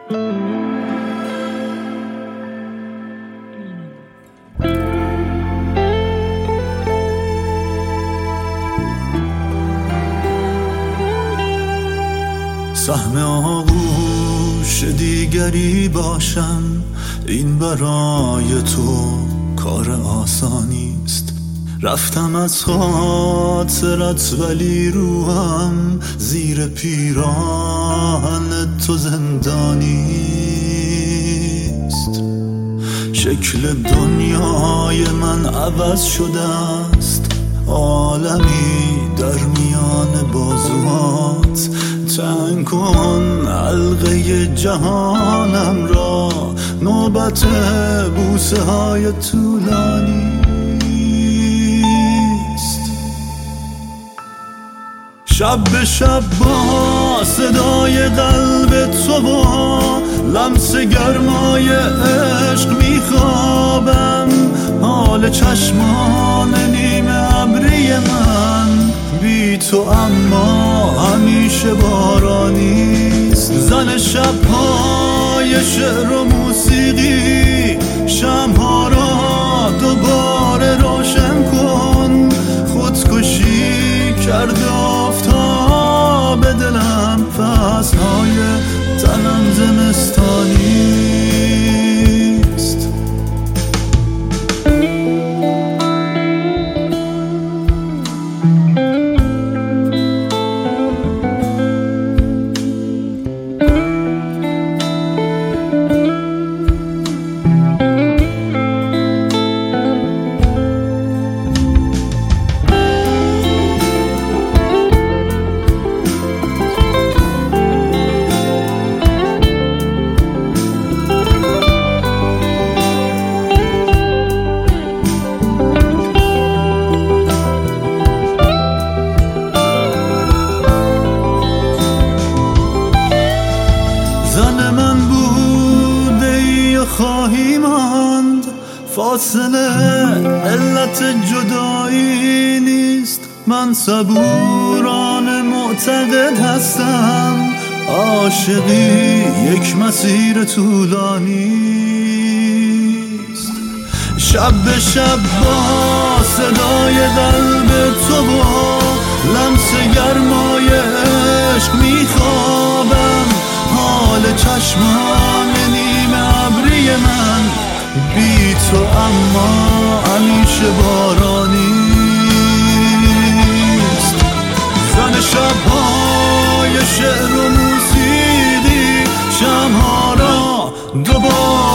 سهم آغوش دیگری باشم، این برای تو کار آسانیست. رفتم از خاطرت ولی روحم زیر پیراهن تو زندانیست. شکل دنیای من عوض شده است، عالمی در میان بازوات. تنگ کن حلقه جهانم را، نوبت بوسه های طولانی است. شب به شب با صدای قلب تو و لمس گرمای عشق میخوابم. حال چشمان نیمه ابری من بی تو اما همیشه بارانیست. زن شب‌های شعر و موسیقی، شمع‌ها را دوباره روشن کن. خودکشی کرده آفتاب دلم، فصل‌های تنم زمستانیست. زن من بوده ای خواهی ماند، فاصله علت جدایی نیست. من صبورانه معتقد هستم، عاشقی یک مسیر طولانی است. شب به شب با صدای قلب تو و لمس گرمای عشق میخوابم. حال چشمان نیمه ابری من بی تو اما همیشه بارانیست. زن شب‌های شعر و موسیقی، شمع‌ها را دوباره